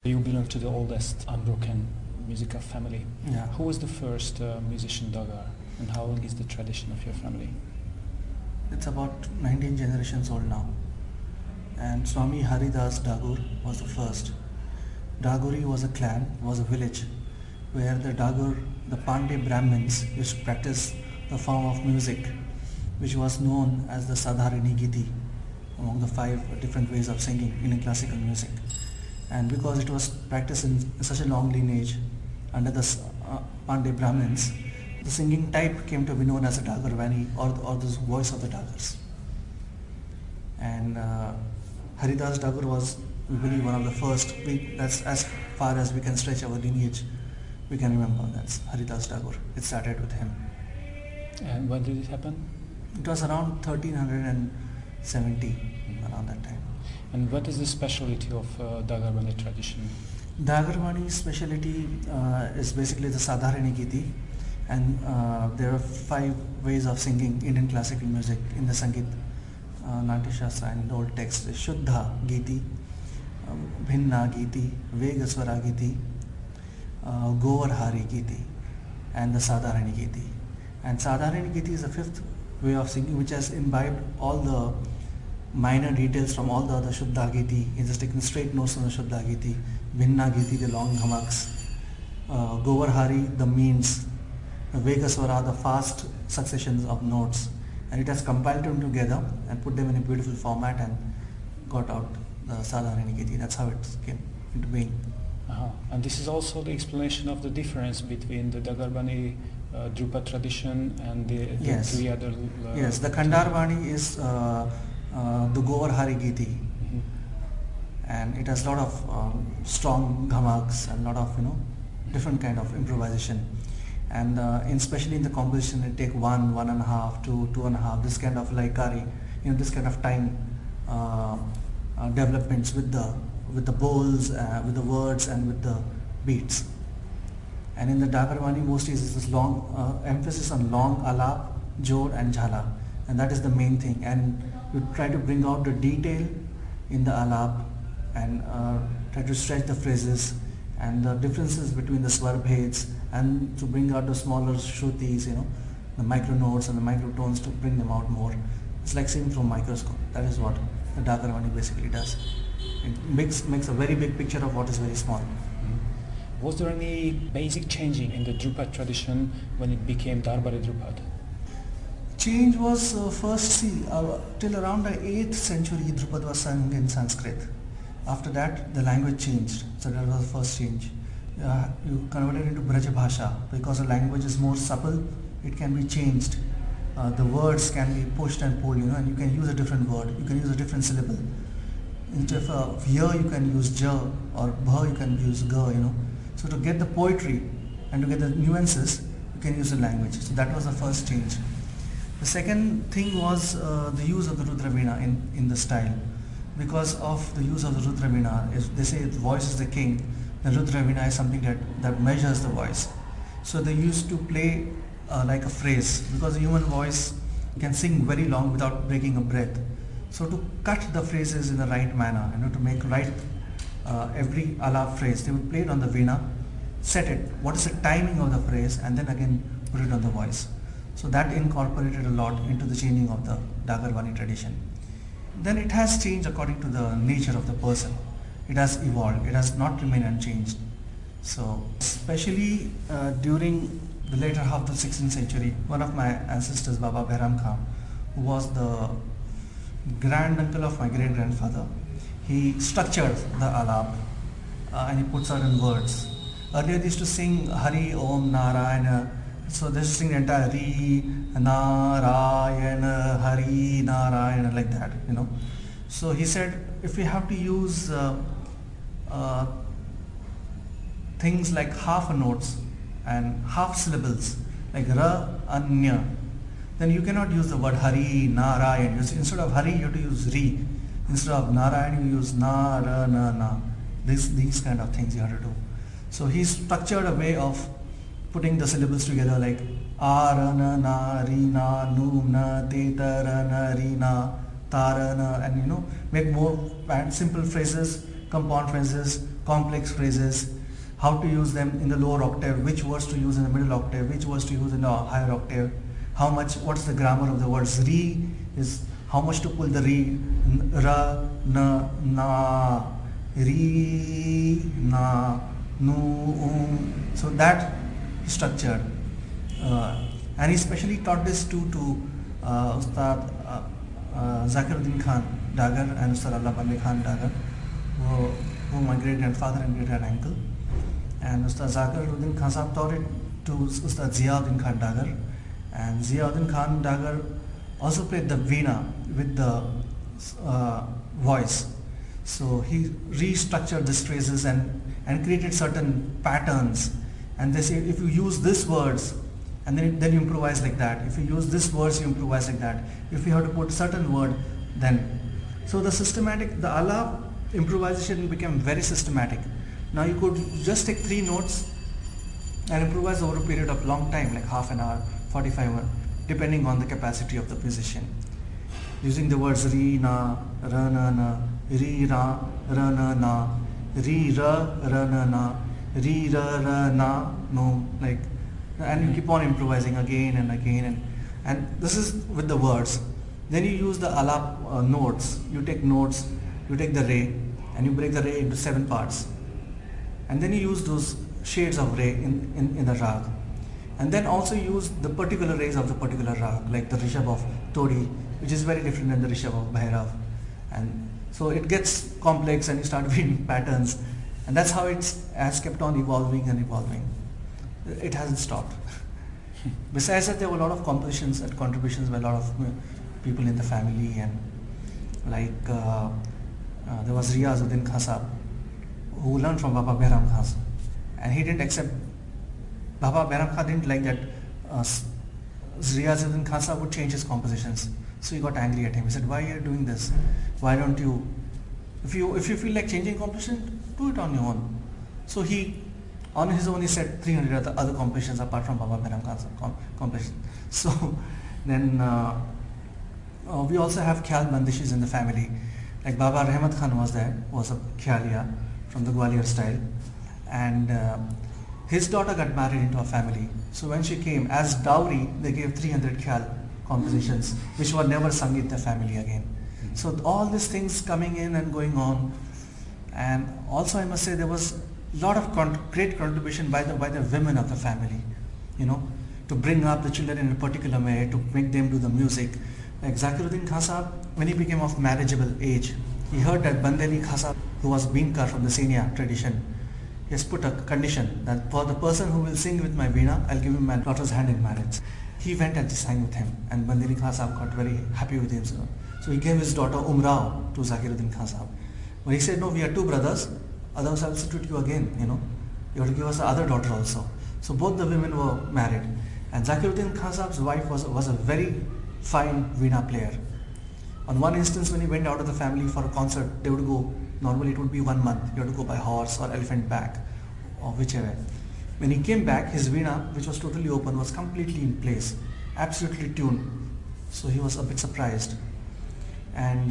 You belong to the oldest unbroken musical family. Yeah. Who was the first musician Dagar, and how long is the tradition of your family? It's about 19 generations old now. And Swami Haridas Dagur was the first. Daguri was a clan, was a village where the Dagur, the Pandey Brahmins used to practice the form of music which was known as the Sadharini Giti, among the 5 different ways of singing in classical music. And because it was practiced in such a long lineage under the Pandey Brahmins, the singing type came to be known as a Dagarvani or the voice of the Dagars. And Haridas Dagur was, we believe, one of the first. That's as far as we can stretch our lineage. We can remember that's Haridas Dagur. It started with him. And when did it happen? It was around 1370, around that time. And what is the specialty of Dagarvani tradition? Dagarvani's specialty is basically the Sadharini Giti, and there are 5 ways of singing Indian classical music in the Sangeet Natya Shastra and the old text. Shuddha Giti, Bhinna Giti, Vegaswara Giti, Govardhari Giti, and the Sadharini Giti. And Sadharini Giti is the 5th way of singing which has imbibed all the minor details from all the other Shuddha Giti. It's just taking straight notes from the Shuddha Giti, Bhinna Giti, the long dhamaks, Govardhari, the means, Vegaswara, the fast successions of notes, and it has compiled them together and put them in a beautiful format and got out the Sadharini Giti. That's how it came into being. And this is also the explanation of the difference between the Dagarvani Drupad tradition and the Yes. 3 other... Yes, the Khandarvani is the Govardhari Giti, and it has a lot of strong dhamaks and a lot of different kind of improvisation. And especially in the composition, it take 1, 1.5, 2, 2.5, this kind of laikari, this kind of time developments with the bowls, with the words, and with the beats. And in the Dagarvani, mostly is this long emphasis on long alap, jod, and jhala, and that is the main thing. And you try to bring out the detail in the alap and try to stretch the phrases and the differences between the swar bheds, and to bring out the smaller shrutis, the micro notes and the microtones, to bring them out more. It's like seeing through a microscope. That is what the Dagarvani basically does. It makes a very big picture of what is very small. Was there any basic changing in the Drupad tradition when it became Darbari Drupad? Change was first, till around the 8th century Drupad was sung in Sanskrit. After that the language changed, so that was the first change. You converted it into Braja Bhasha because the language is more supple, it can be changed. The words can be pushed and pulled, and you can use a different word, you can use a different syllable. Instead of ya you can use ja, or bha you can use ga, So to get the poetry and to get the nuances, you can use the language. So that was the first change. The second thing was the use of the Rudra Veena in the style. Because of the use of the Rudra Veena, if they say the voice is the king, the Rudra Veena is something that measures the voice. So they used to play like a phrase, because the human voice can sing very long without breaking a breath. So to cut the phrases in the right manner, to make right every alap phrase, they would play it on the veena, set it, what is the timing of the phrase, and then again put it on the voice. So that incorporated a lot into the changing of the Dagarvani tradition. Then it has changed according to the nature of the person. It has evolved, it has not remained unchanged. So especially during the later half of the 16th century, one of my ancestors, Baba Behram Khan, who was the grand uncle of my great grandfather, he structured the alap and he put certain words. Earlier they used to sing Hari Om Narayana, so they used to sing the entire Ri Narayana, Hari Narayana, like that, So he said, if we have to use things like half notes and half syllables, like Ra, Anya, then you cannot use the word Hari, Narayan. Instead of Hari, you have to use Ri. Instead of Narayan, you use Na, Ra, Na. These kind of things you have to do. So he structured a way of putting the syllables together, like Ara, Na, Ri, Na, Nu, Na, Te, Ta, Ra, Na, Ri, Na, Ta, Ra, Na, and make more simple phrases, compound phrases, complex phrases, how to use them in the lower octave, which words to use in the middle octave, which words to use in the higher octave, what's the grammar of the words. Re is how much to pull the re, ra, na, na, re, na, nu, so that he structured. And he especially taught this to Ustad Zakiruddin Khan Dagar and Ustad Allah Bande Khan Dagar, who my great grandfather and great grand uncle. And Ustad Zakiruddin Khan Sahab taught it to Ustad Ziauddin Khan Dagar. And Ziauddin Khan Dagar also played the veena with the voice. So he restructured these phrases and created certain patterns. And they say if you use these words, and then you improvise like that. If you use this words, you improvise like that. If you have to put certain word, then. So the alap improvisation became very systematic. Now you could just take 3 notes and improvise over a period of long time, like half an hour, 45 minutes, depending on the capacity of the musician. Using the words re, na, ra, na, na, re, ra, na, na, re, ra, na, na, re, ra, na, no, like, and you keep on improvising again and again, and this is with the words. Then you use the alap notes. You take notes, you take the re, and you break the re into 7 parts, and then you use those shades of re in the rag, and then also use the particular rays of the particular rag, like the Rishabh of Todi, which is very different than the Rishabh of Bhairav, and so it gets complex, and you start reading patterns, and that's how it has kept on evolving and evolving. It hasn't stopped. Besides that, there were a lot of compositions and contributions by a lot of people in the family, and like there was Riazuddin Khan Sahab, who learned from Baba Behram Khan, and he didn't accept. Baba Behram Khan didn't like that Riazuddin Khan Sahab would change his compositions, so he got angry at him. He said, "Why are you doing this? Why don't you? If you feel like changing composition, do it on your own." So on his own, he said 300 other compositions apart from Baba Behram Khan's composition. So then we also have Khyal bandishis in the family. Like Baba Rahmat Khan was a Khyaliya from the Gwalior style, and his daughter got married into a family. So when she came, as dowry, they gave 300 Khyal compositions, which were never sung in the family again. So all these things coming in and going on, and also I must say there was lot of great contribution by the women of the family, to bring up the children in a particular way, to make them do the music. Like Zakiruddin Khan Sahab, when he became of marriageable age, he heard that Bandeli Khan Sahab, who was Beenkar from the Senia tradition, he has put a condition that for the person who will sing with my veena, I'll give him my daughter's hand in marriage. He went and sang with him, and Bandeli Khan Sahab got very happy with him. So he gave his daughter Umrao to Zakiruddin Khan Sahab. But he said, "No, we are 2 brothers. Otherwise I'll substitute you again, You have to give us the other daughter also." So both the women were married. And Zakiruddin Khan Sahab's wife was a very fine veena player. On one instance, when he went out of the family for a concert, they would go, normally it would be 1 month, you have to go by horse or elephant back, or whichever. When he came back, his veena, which was totally open, was completely in place, absolutely tuned. So he was a bit surprised. And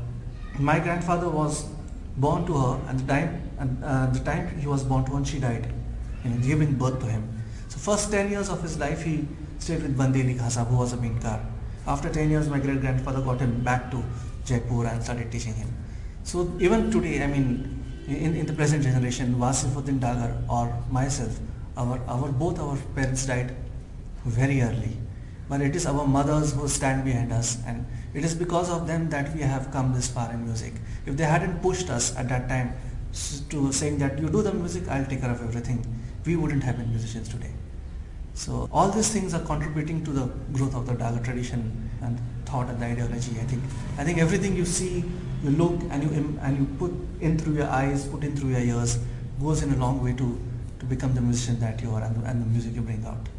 my grandfather was born to her, and the time he was born to her, she died, giving birth to him. So first 10 years of his life, he stayed with Bandeli Khan Sahab, who was a Beenkar. After 10 years, my great grandfather got him back to Jaipur and started teaching him. So even today, in the present generation, Wasifuddin Dagar or myself, both our parents died very early. But it is our mothers who stand behind us, and it is because of them that we have come this far in music. If they hadn't pushed us at that time to saying that you do the music, I'll take care of everything, we wouldn't have been musicians today. So all these things are contributing to the growth of the Dagar tradition and thought and the ideology. I think everything you see, you look and you put in through your eyes, put in through your ears, goes in a long way to become the musician that you are and the music you bring out.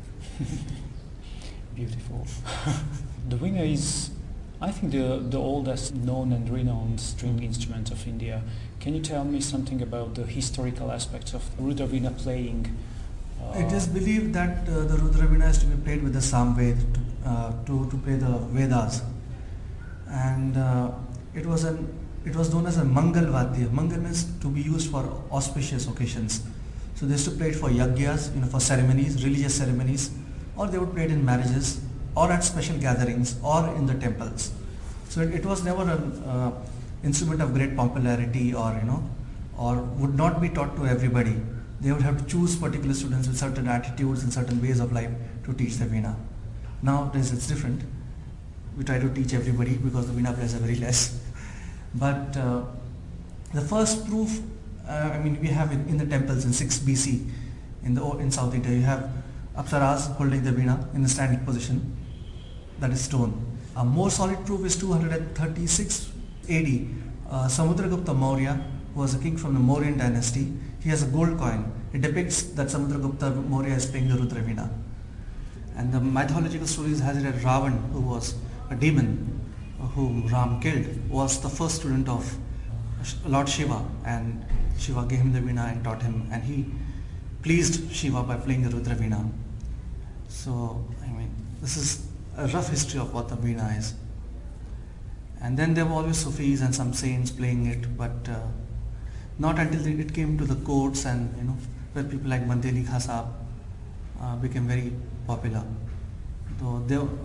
Beautiful. The veena is, I think, the oldest known and renowned string instrument of India. Can you tell me something about the historical aspects of Rudra veena playing? It is believed that the Rudra veena is to be played with the Samved to play the Vedas, and it it was known as a Mangal Vadya. Mangal means to be used for auspicious occasions. So they used to play it for yagyas, for ceremonies, religious ceremonies, or they would play it in marriages, or at special gatherings, or in the temples. So it was never an instrument of great popularity, or would not be taught to everybody. They would have to choose particular students with certain attitudes and certain ways of life to teach the veena. Nowadays it's different. We try to teach everybody because the veena players are very less. But the first proof, we have it in the temples in 6 BC in South India. You have Apsaras holding the veena in a standing position. That is stone. A more solid proof is 236 AD. Samudragupta Maurya, who was a king from the Mauryan dynasty, he has a gold coin. It depicts that Samudragupta Maurya is playing the Rudra veena. And the mythological stories has it that Ravan, who was a demon whom Ram killed, was the first student of Lord Shiva, and Shiva gave him the veena and taught him, and he pleased Shiva by playing the Rudra veena. So, this is a rough history of what the veena is. And then there were always Sufis and some saints playing it, but not until it came to the courts and where people like Mandeli Khasab became very popular. Though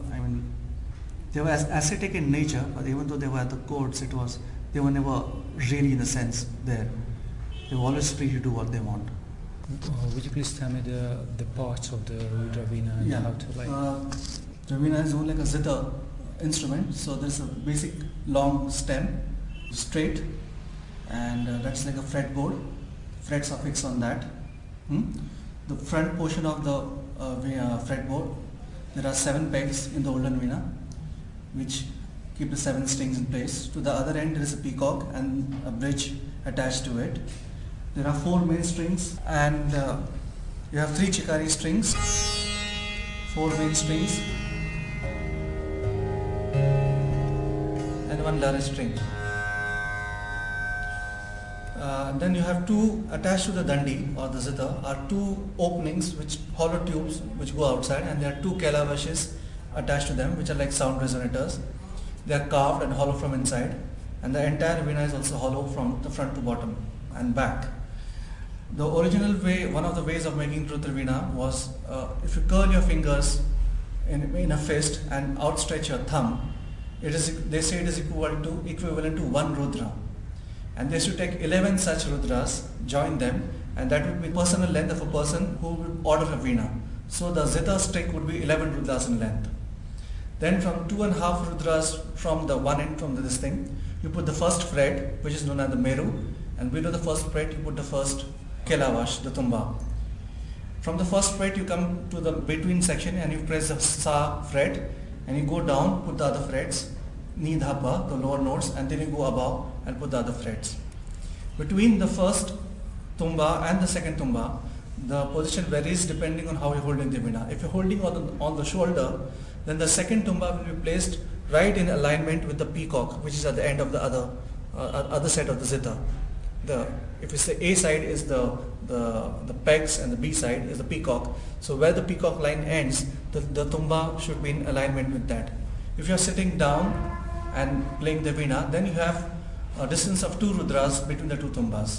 they were ascetic in nature, but even though they were at the courts, they were never really in a sense there. They were always free to do what they want. Would you please tell me the parts of the Rudra veena and how to play? The veena is more like a zither instrument. So there's a basic long stem, straight, and that's like a fretboard. Frets are fixed on that. The front portion of the fretboard, there are 7 pegs in the olden veena, which keep the 7 strings in place. To the other end there is a peacock and a bridge attached to it. There are 4 main strings, and you have 3 chikari strings, 4 main strings, and 1 Lare string. Then you have 2 attached to the dandi or the zither are 2 openings, which hollow tubes which go outside, and there are 2 kalavashes attached to them, which are like sound resonators. They are carved and hollow from inside, and the entire veena is also hollow from the front to bottom and back. The original way, one of the ways of making Rudra veena was if you curl your fingers in a fist and outstretch your thumb, they say it is equivalent to 1 Rudra. And they should take 11 such Rudras, join them, and that would be personal length of a person who would order a veena. So the zither stick would be 11 Rudras in length. Then from 2.5 Rudras from the one end from this thing, you put the first fret, which is known as the Meru, and below the first fret you put the first Kelavash, the Tumba. From the first fret you come to the between section and you press the Sa fret, and you go down, put the other frets, Ni, Dha, Pa, the lower notes, and then you go above and put the other frets. Between the first Tumba and the second Tumba, the position varies depending on how you're holding the veena. If you're holding on the shoulder, then the second Tumba will be placed right in alignment with the peacock, which is at the end of the other side of the zither. If you say A side is the pegs and the B side is the peacock. So where the peacock line ends, the Tumba should be in alignment with that. If you're sitting down and playing the veena, then you have a distance of 2 Rudras between the 2 Tumbas.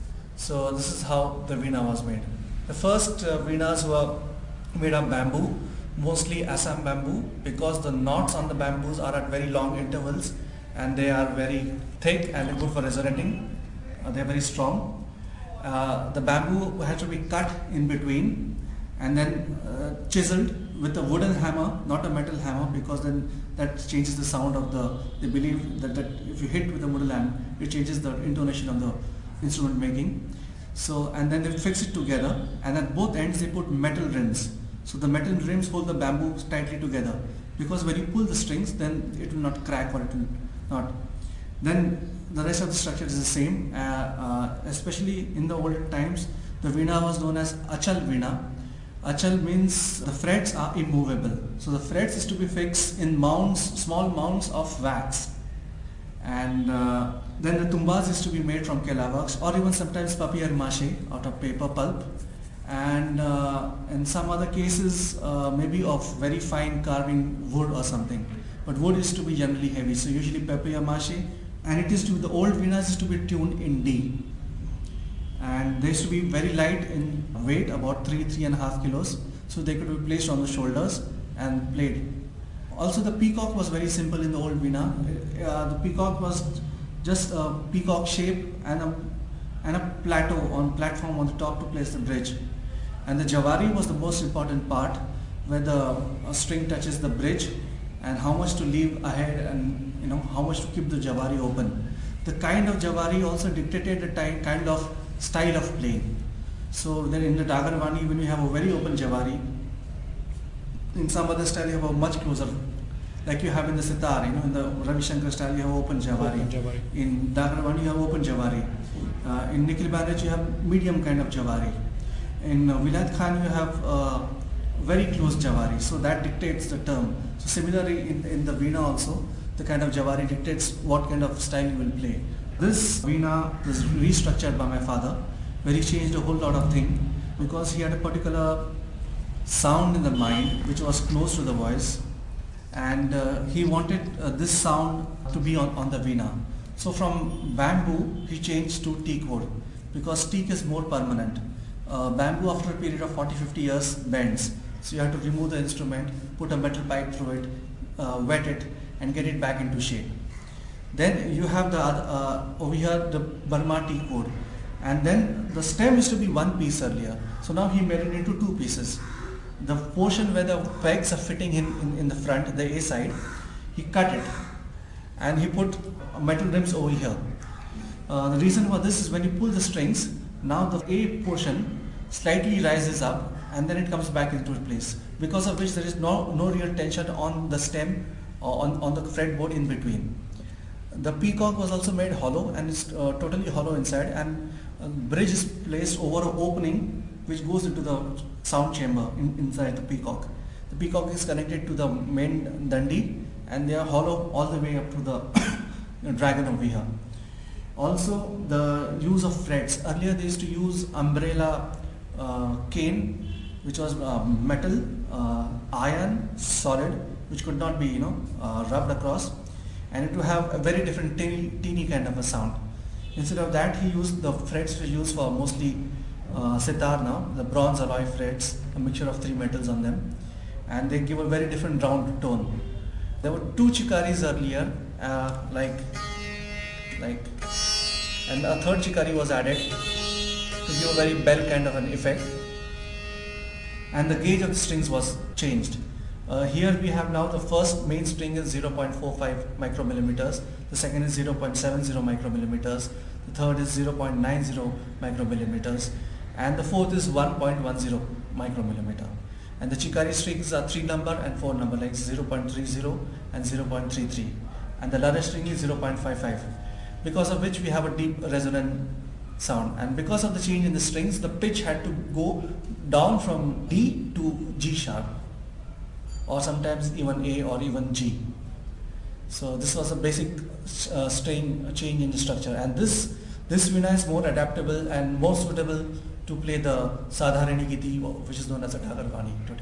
So this is how the veena was made. The first veenas were made of bamboo, mostly Assam bamboo, because the knots on the bamboos are at very long intervals and they are very thick and good for resonating. They are very strong. The bamboo has to be cut in between and then chiseled with a wooden hammer, not a metal hammer, because then that changes the sound of they believe that if you hit with a wooden hammer, it changes the intonation of the instrument making. So, and then they fix it together, and at both ends they put metal rims. So the metal rims hold the bamboo tightly together, because when you pull the strings, then it will not crack or it will not. Then the rest of the structure is the same, especially in the olden times. The veena was known as Achal veena. Achal means the frets are immovable. So the frets is to be fixed in mounds, small mounds of wax. And then the tumbas is to be made from kelavaks or even sometimes papier mâché out of paper pulp. And in some other cases maybe of very fine carving wood or something. But wood is to be generally heavy. So usually papier mâché and it is to the old Veenas used to be tuned in D, and they used to be very light in weight, about 3.5 kilos, so they could be placed on the shoulders and played. Also the peacock was very simple in the old Veena. The peacock was just a peacock shape and a platform on the top to place the bridge. And the Javari was the most important part, where the string touches the bridge and how much to leave ahead, and how much to keep the Javari open. The kind of Javari also dictated the kind of style of playing. So then in the Dagarwani, when you have a very open Javari, in some other style you have a much closer, like you have in the sitar, in the Ravi Shankar style you have open Javari. In Dagarwani you have open Javari. In Nikhil Bandage you have medium kind of Javari. In Vilayat Khan you have very close Javari, so that dictates the term. So similarly in the Veena also, the kind of Javari dictates what kind of style you will play. This Veena was restructured by my father, where he changed a whole lot of things, because he had a particular sound in the mind which was close to the voice, and he wanted this sound to be on the Veena. So from bamboo he changed to teak wood, because teak is more permanent. Bamboo after a period of 40-50 years bends, so you have to remove the instrument, put a metal pipe through it, wet it and get it back into shape. Then you have the over here the Burma teak wood, and then the stem used to be one piece earlier, so now he made it into two pieces. The portion where the pegs are fitting in the front, the A side, he cut it and he put metal rims over here. The reason for this is when you pull the strings, now the A portion slightly rises up and then it comes back into place, because of which there is no real tension on the stem or on the fretboard in between. The peacock was also made hollow, and it's totally hollow inside, and bridge is placed over an opening which goes into the sound chamber inside the peacock. The peacock is connected to the main dandi, and they are hollow all the way up to the dragon over here. Also the use of frets. Earlier they used to use umbrella cane, which was metal, iron, solid, which could not be rubbed across, and it would have a very different teeny kind of a sound. Instead of that, he used the frets which used for mostly sitar now, the bronze alloy frets, a mixture of 3 metals on them, and they give a very different round tone. There were 2 chikaris earlier, and a third chikari was added to give a very bell kind of an effect, and the gauge of the strings was changed. Here we have now the first main string is 0.45 micromillimeters, the second is 0.70 micromillimeters, the third is 0.90 micromillimeters, and the fourth is 1.10 micromillimeter. And the chikari strings are 3 number and 4 number, like 0.30 and 0.33, and the ladder string is 0.55, because of which we have a deep resonant sound. And because of the change in the strings, the pitch had to go down from D to G sharp, or sometimes even A or even G. So this was a basic change in the structure, and this Veena is more adaptable and more suitable to play the Sadharani Giti, which is known as a Dagarwani today.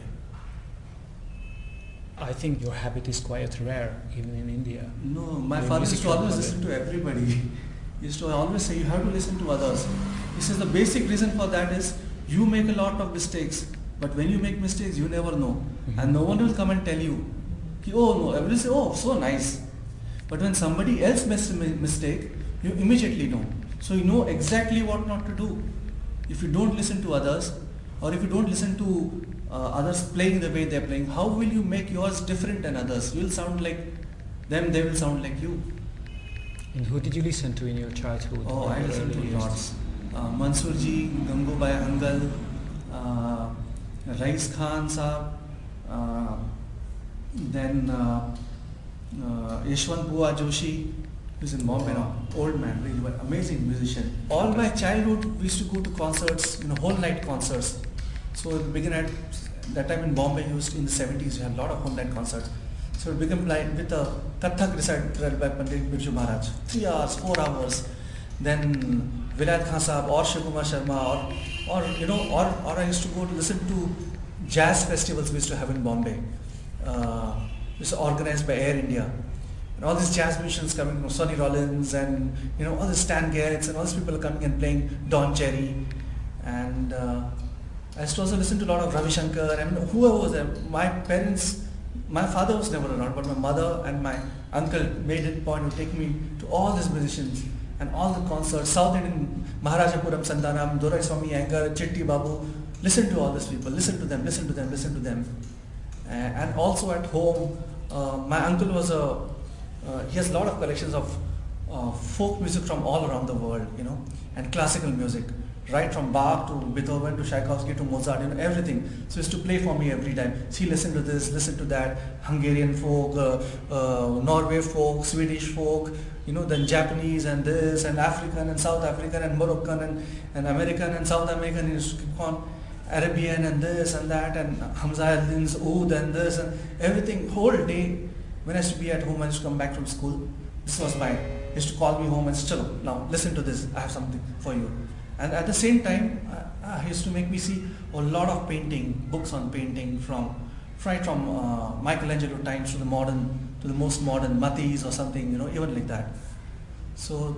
I think your habit is quite rare even in India. No, my father used to always listen to everybody. He used to always say you have to listen to others. He says the basic reason for that is you make a lot of mistakes, but when you make mistakes you never know, and no one will come and tell you, oh no, everybody say, oh so nice. But when somebody else makes a mistake, you immediately know. So you know exactly what not to do. If you don't listen to others, or if you don't listen to others playing the way they're playing, how will you make yours different than others? You will sound like them, they will sound like you. And who did you listen to in your childhood? Oh, I listened to lots. Mansoorji, Gangubai Hangal, Rais Khan Saab, then Yashwant Bua Joshi, who's in Bombay now, old man, really amazing musician. All my childhood we used to go to concerts, whole night concerts. So it began at that time in Bombay, in the 70s, we had a lot of whole night concerts. So it began with a Kathak recited by Pandit Birju Maharaj, 3 hours, 4 hours. Then Vilayat Khan Sahab or Shiv-Kumar Sharma or I used to go to listen to jazz festivals we used to have in Bombay. It was organized by Air India. And all these jazz musicians coming, Sonny Rollins and all the Stan Getz and all these people are coming and playing Don Cherry. And I used to also listen to a lot of Ravi Shankar and whoever was there. My father was never around, but my mother and my uncle made it a point to take me to all these musicians and all the concerts, South Indian, Maharajapuram Sandanam, Dorai Swami Iyengar, Chitti Babu. Listen to all these people, listen to them, listen to them, listen to them. And also at home, my uncle was he has a lot of collections of folk music from all around the world, and classical music, right from Bach to Beethoven to Tchaikovsky to Mozart, everything. So he used to play for me every time. See, listen to this, listen to that, Hungarian folk, Norway folk, Swedish folk, then Japanese and this and African and South African and Moroccan and American and South American. He used to keep on Arabian and this and that and Hamza al-Din's Oud and this and everything. Whole day when I used to be at home, I used to come back from school. This was mine. He used to call me home and say, "Chalo, now listen to this. I have something for you." And at the same time, he used to make me see a lot of painting, books on painting right from Michelangelo times to the most modern Matisse or something, even like that. So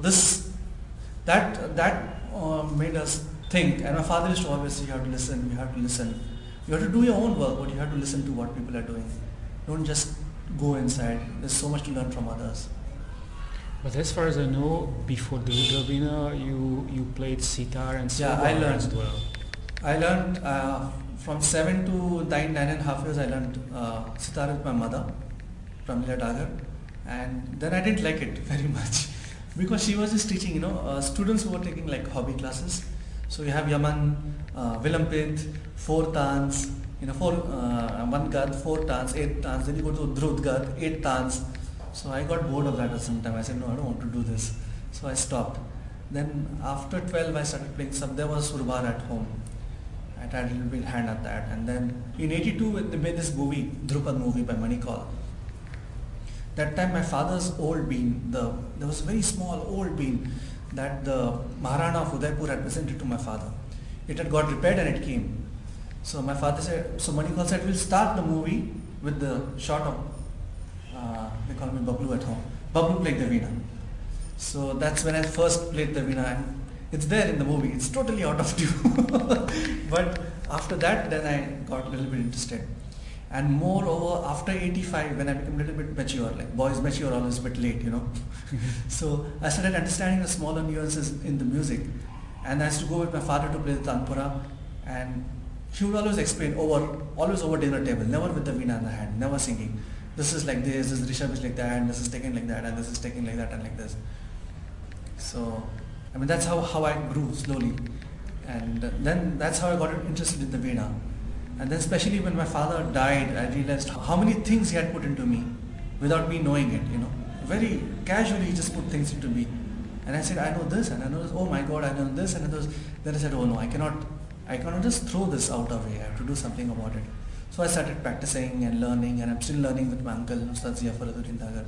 that made us think. And my father used to always say, "You have to listen. You have to listen. You have to do your own work, but you have to listen to what people are doing. Don't just go inside. There's so much to learn from others." But as far as I know, before the Rudravina, you played sitar and Yeah, I learned as well. I learned from 7 to 9.5 years. I learned sitar with my mother, Pramila Dagar, and then I didn't like it very much because she was just teaching, students who were taking like hobby classes. So you have Yaman, Vilampit, 4 tans, 1 gad, 4 tans, 8 tans. Then you go to Drut gad, 8 tans. So I got bored of that at some time. I said, no, I don't want to do this. So I stopped. Then after 12, I started playing some. There was Surbar at home. I tried a little bit hand at that. And then in 82, they made this movie, Drupad movie by Manikal. That time my father's old bean, there was a very small old bean that the Maharana of Udaipur had presented to my father. It had got repaired and it came. So my father said, so Manikal said, we'll start the movie with the shot of they call me Bablu at home. Bablu played the veena. So that's when I first played the veena, and it's there in the movie. It's totally out of tune. But after that, then I got a little bit interested. And moreover, after 85, when I became a little bit mature, like boys mature always a bit late, So I started understanding the smaller nuances in the music. And I used to go with my father to play the tanpura, and he would always explain always over dinner table, never with the veena in the hand, never singing. This is like this Rishabh is like that, and this is taken like that, and this is taken like that and like this. So, I mean, that's how I grew slowly. And then that's how I got interested in the veena. And then especially when my father died, I realized how many things he had put into me without me knowing it, Very casually he just put things into me. And I said, I know this and I know this, oh my God, I know this and I know this. Then I said, oh no, I cannot just throw this out of here, I have to do something about it. So I started practicing and learning, and I'm still learning with my uncle, Ustad Zia Faraduddin Dagar.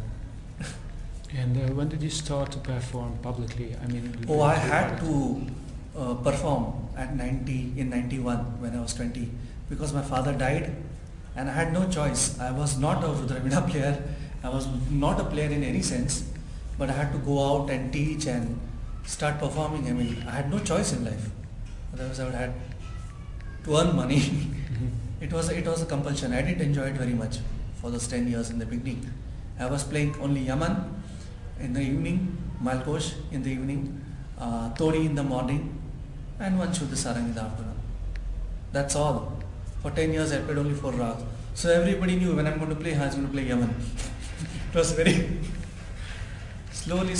And when did you start to perform publicly? I mean, I had to perform in 91 when I was 20, because my father died and I had no choice. I was not a Rudravina player, I was not a player in any sense, but I had to go out and teach and start performing. I mean, I had no choice in life. Otherwise I would have to earn money. It was a compulsion. I didn't enjoy it very much for those 10 years in the beginning. I was playing only Yaman in the evening, Malkosh in the evening, Tori in the morning, and one Shuddha Sarang in the afternoon. That's all. For 10 years I played only 4 rags. So everybody knew when I'm going to play, I was going to play Yaman. It was very slowly.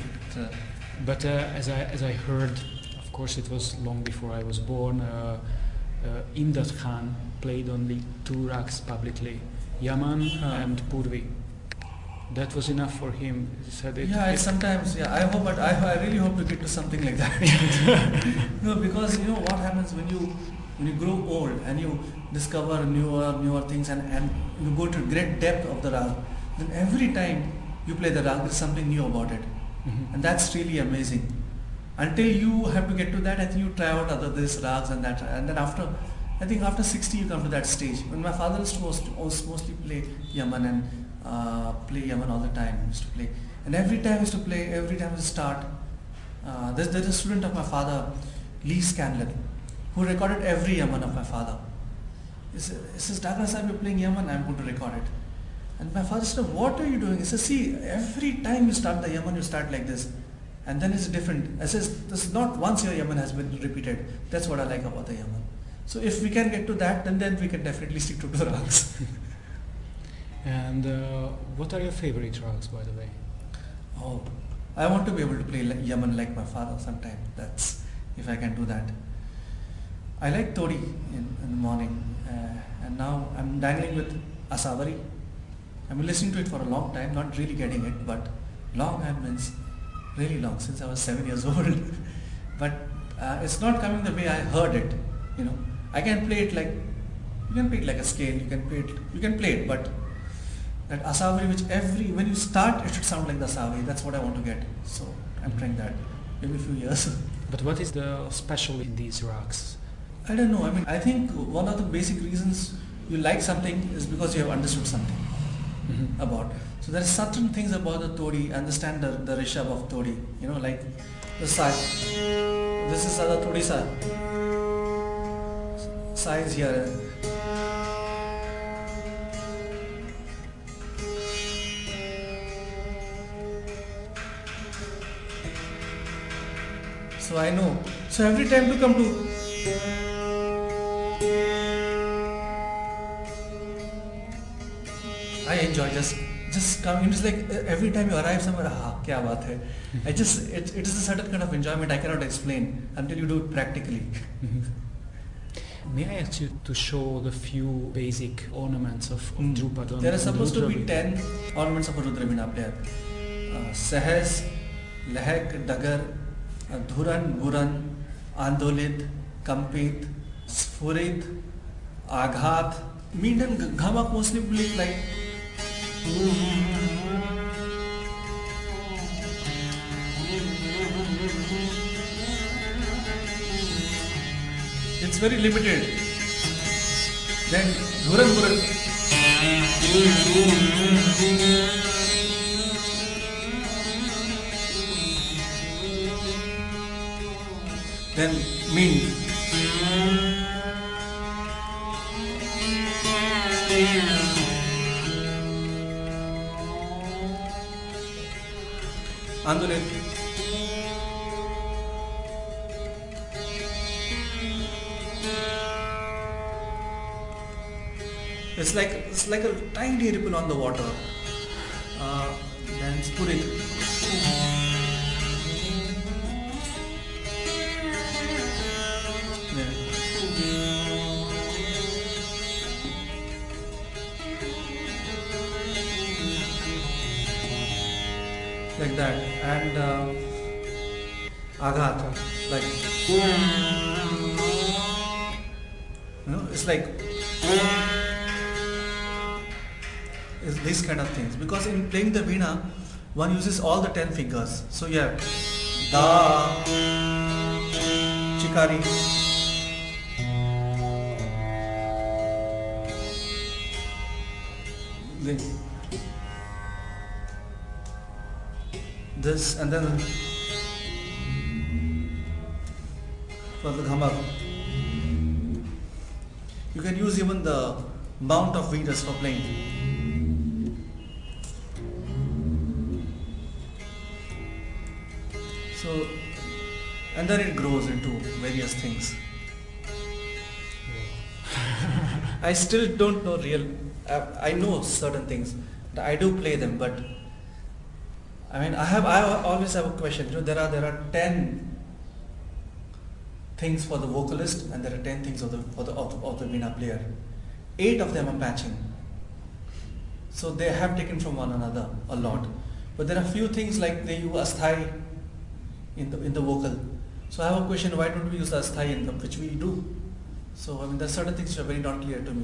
But as I heard, of course it was long before I was born, Imdad Khan played only 2 rags publicly, Yaman and Purvi. That was enough for him. He said it. Sometimes. I really hope to get to something like that. No, because what happens when you grow old and you discover newer things and you go to great depth of the rag, then every time you play the rag, there's something new about it, and that's really amazing. Until you have to get to that, I think you try out other this rags and that, and then after 60 you come to that stage. When my father used to mostly play Yaman, and play Yaman all the time. Used to play, and every time I used to play, every time I start. There's a student of my father, Lee Scanlon, who recorded every Yaman of my father. He says, Dagra Sahib, you're playing Yaman, I'm going to record it. And my father said, what are you doing? He says, see, every time you start the Yaman, you start like this. And then it's different. I says, this is not once your Yaman has been repeated. That's what I like about the Yaman. So if we can get to that, then we can definitely stick to two rags. And what are your favorite rags, by the way? Oh, I want to be able to play Yaman like my father sometime. That's if I can do that. I like Todi in the morning, and now I'm dangling with Asavari. I've been listening to it for a long time, not really getting it, but long means really long, since I was 7 years old. But it's not coming the way I heard it. You know, I can play it like, you can play it like a scale. You can play it, but that Asavari, which when you start, it should sound like the Asavari. That's what I want to get. So I'm trying that. Maybe a few years. But what is the special in these rags? I don't know. I mean, I think one of the basic reasons you like something is because you have understood something about. So there are certain things about the Todi, understand the Rishabh of Todi. You know, like the Sai. This is the Todi Sai. Sai is here. So I know. So every time to come to I enjoy just coming. It's like every time you arrive somewhere, kya baat hai. It is a certain kind of enjoyment I cannot explain until you do it practically. May I ask you to show the few basic ornaments of Drupada? There are supposed to be 10 ornaments of a Rudra Veena player. Sahas, Lehak, Dagar, Dhuran, Buran, Andolit, Kampit, Sphurit, Aghat. Mean and Ghamak mostly look like it's very limited. Then Dhuran Buran. Then Mean. Andolit. It's like a tiny ripple on the water. Then Sphurit. Like that, and Aghat, like, you know, it's like it's these kind of things, because in playing the veena one uses all the 10 fingers. So you have Da, Chikari, this, and then for the Ghamak you can use even the mount of Vedas for playing. So, and then it grows into various things. I still don't know I know certain things. I do play them, but I mean, I always have a question. You know, there are 10 things for the vocalist, and there are 10 things of the veena player. 8 of them are matching. So they have taken from one another a lot. But there are few things like they use asthai in the vocal. So I have a question: why don't we use the asthai in them, which we do? So I mean, there are certain things which are very not clear to me.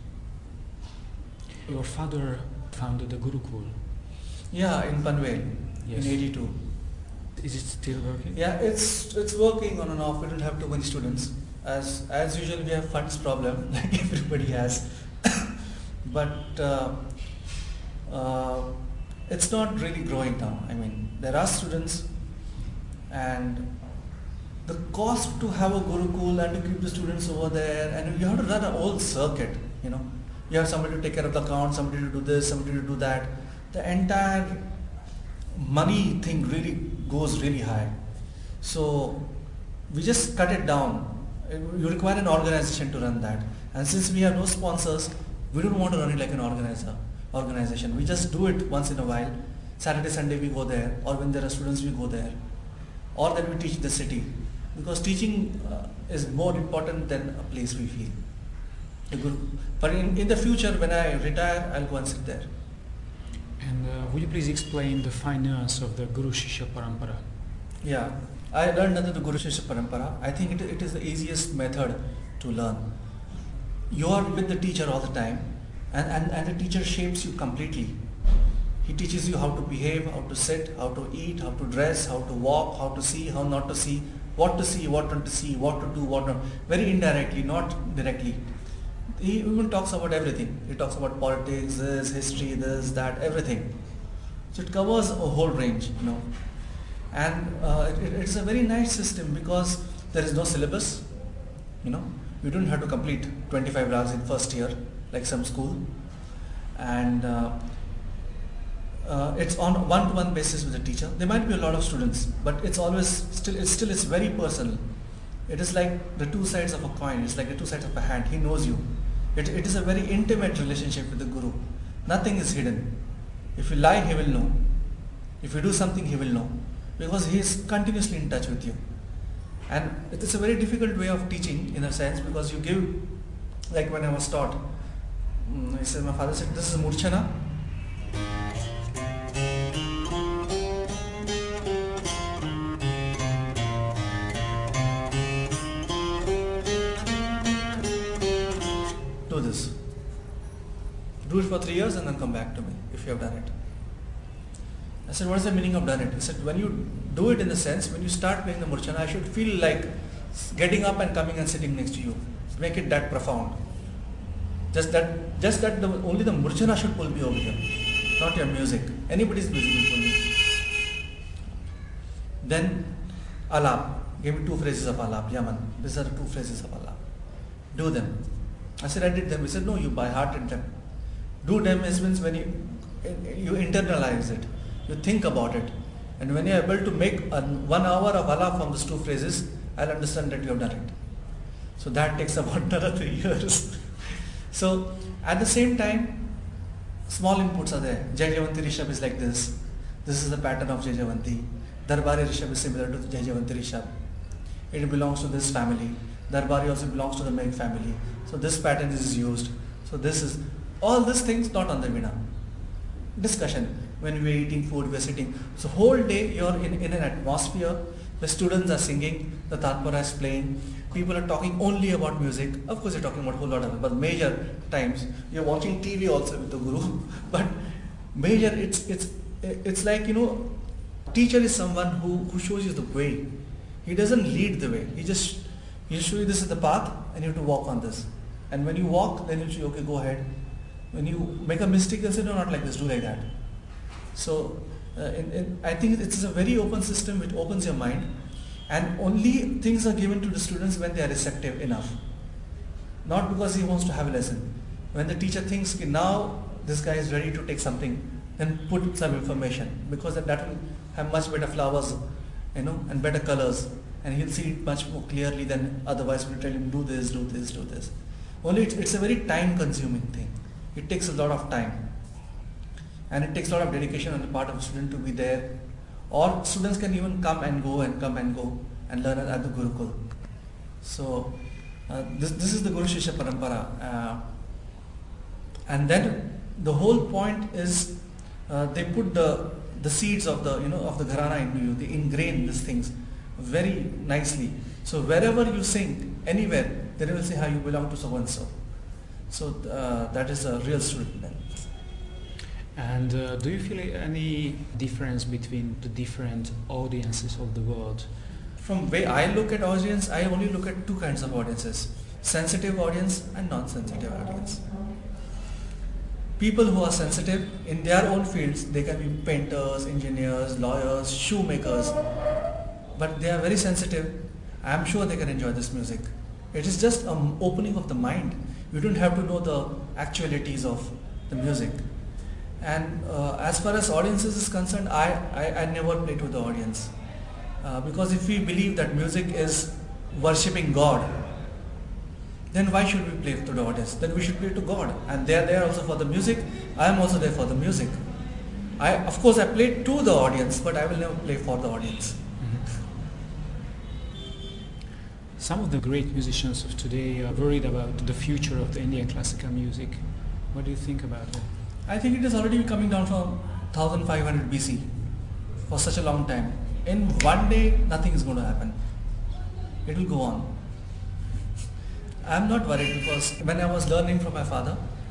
Your father founded the Gurukul. Yeah, in Panvel, yes. In 82. Is it still working? Yeah, it's working on and off. We don't have too many students. As usual, we have funds problem like everybody has. But uh, it's not really growing now. I mean, there are students, and the cost to have a Gurukul and to keep the students over there, and you have to run a whole circuit, you know. You have somebody to take care of the account, somebody to do this, somebody to do that. The entire money thing really goes really high. So we just cut it down. You require an organization to run that. And since we have no sponsors, we don't want to run it like an organization. We just do it once in a while. Saturday, Sunday we go there, or when there are students we go there, or then we teach the city. Because teaching is more important than a place we feel. But in the future, when I retire, I'll go and sit there. And would you please explain the finance of the Guru Shishya Parampara? Yeah, I learned under the Guru Shishya Parampara. I think it is the easiest method to learn. You are with the teacher all the time, and the teacher shapes you completely. He teaches you how to behave, how to sit, how to eat, how to dress, how to walk, how to see, how not to see, what to see, what not to see, what to do, what not. Very indirectly, not directly. He even talks about everything. He talks about politics, this, history, this, that, everything. So it covers a whole range, you know. And it's a very nice system because there is no syllabus, you know. You don't have to complete 25 hours in first year like some school. And it's on one-to-one basis with the teacher. There might be a lot of students, but it's very personal. It is like the two sides of a coin. It's like the two sides of a hand. He knows you. It is a very intimate relationship with the Guru. Nothing is hidden. If you lie, he will know. If you do something, he will know. Because he is continuously in touch with you. And it is a very difficult way of teaching in a sense, because you give, like when I was taught, my father said, this is Murchana. Do this. Do it for 3 years and then come back to me if you have done it. I said, what is the meaning of done it? He said, when you do it in the sense, when you start playing the Murchana, I should feel like getting up and coming and sitting next to you. Make it that profound. Just that only the Murchana should pull me over here, not your music. Anybody's music will pull me. Then Alap. Gave me 2 phrases of Alap, Yaman. These are 2 phrases of Alap. Do them. I said, I did them. He said, no, you by hearted them. Do them means when you internalize it. You think about it. And when you are able to make 1 hour of Alap from these 2 phrases, I'll understand that you have done it. So that takes about another 3 years. So at the same time, small inputs are there. Jai Javanti Rishabh is like this. This is the pattern of Jai Javanti. Darbari Rishabh is similar to Jai Javanti Rishabh. It belongs to this family. Darbari also belongs to the main family. So this pattern is used. So this is, all these things not on the Veena. Discussion. When we are eating food, we are sitting. So whole day you are in an atmosphere. The students are singing, the Tatpara is playing. People are talking only about music. Of course, you're talking about a whole lot of it, but major times you're watching TV also with the Guru. But major, it's like, you know, teacher is someone who shows you the way. He doesn't lead the way. He'll show you this is the path, and you have to walk on this. And when you walk, then he'll show you, okay, go ahead. When you make a mistake, he'll say, no, not like this, do like that. So I think it's a very open system which opens your mind, and only things are given to the students when they are receptive enough. Not because he wants to have a lesson. When the teacher thinks, now this guy is ready to take something, then put some information, because that will have much better flowers, you know, and better colors, and he'll see it much more clearly than otherwise when you tell him do this, do this, do this. Only it's a very time consuming thing. It takes a lot of time. And it takes a lot of dedication on the part of a student to be there. Or students can even come and go and learn at the Gurukul. So this is the Guru Shishya Parampara. And then the whole point is they put the seeds of the Gharana into you. They ingrain these things very nicely. So wherever you sing, anywhere, they will say how you belong to so and so. So that is a real student then. And do you feel any difference between the different audiences of the world? From way I look at audience, I only look at 2 kinds of audiences. Sensitive audience and non-sensitive audience. people who are sensitive in their own fields, they can be painters, engineers, lawyers, shoemakers, but they are very sensitive. I am sure they can enjoy this music. It is just an opening of the mind. You don't have to know the actualities of the music. And as far as audiences is concerned, I never play to the audience. Because if we believe that music is worshipping God, then why should we play to the audience? Then we should play to God. And they are there also for the music. I am also there for the music. Of course I play to the audience, but I will never play for the audience. Some of the great musicians of today are worried about the future of the Indian classical music. What do you think about it? I think it is already coming down from 1500 BC for such a long time. In one day, nothing is going to happen. It will go on. I am not worried because when I was learning from my father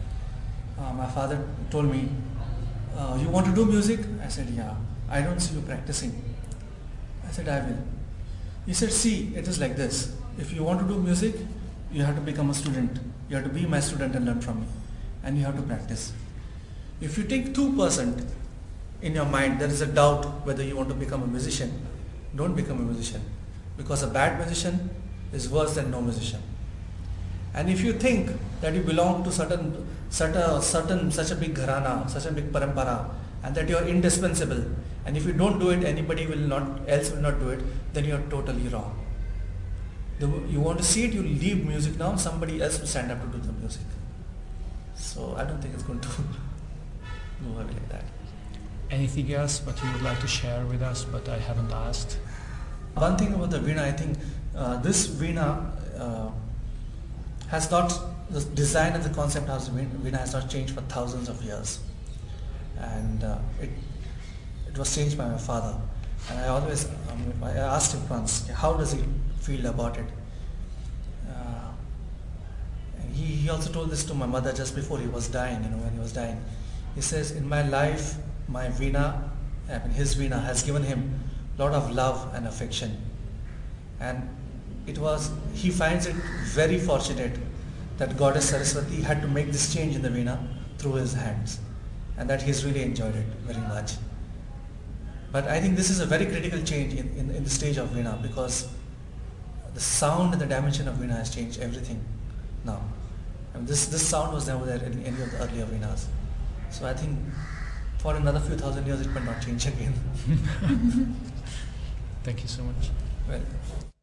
told me, you want to do music? I said, yeah. I don't see you practicing. I said, I will. He said, see, it is like this. If you want to do music, you have to become a student. You have to be my student and learn from me. And you have to practice. If you take 2% in your mind, there is a doubt whether you want to become a musician, don't become a musician. Because a bad musician is worse than no musician. And if you think that you belong to such a big gharana, such a big parampara, and that you are indispensable, and if you don't do it, anybody else will not do it, then you are totally wrong. You want to see it, you leave music now, somebody else will stand up to do the music. So I don't think it's going to move away like that. Anything else what you would like to share with us but I haven't asked? One thing about the Veena, I think this Veena has not, the design and the concept of the Veena has not changed for thousands of years. And it was changed by my father. And I always, I asked him once, how does he feel about it? He also told this to my mother just before he was dying, when he was dying. He says, in my life, my Veena, his Veena has given him a lot of love and affection. And he finds it very fortunate that Goddess Saraswati had to make this change in the Veena through his hands. And that he's really enjoyed it very much. But I think this is a very critical change in the stage of Veena, because the sound and the dimension of Veena has changed everything now. And this sound was never there in any of the earlier Veenas. So I think for another few thousand years it might not change again. Thank you so much. Well.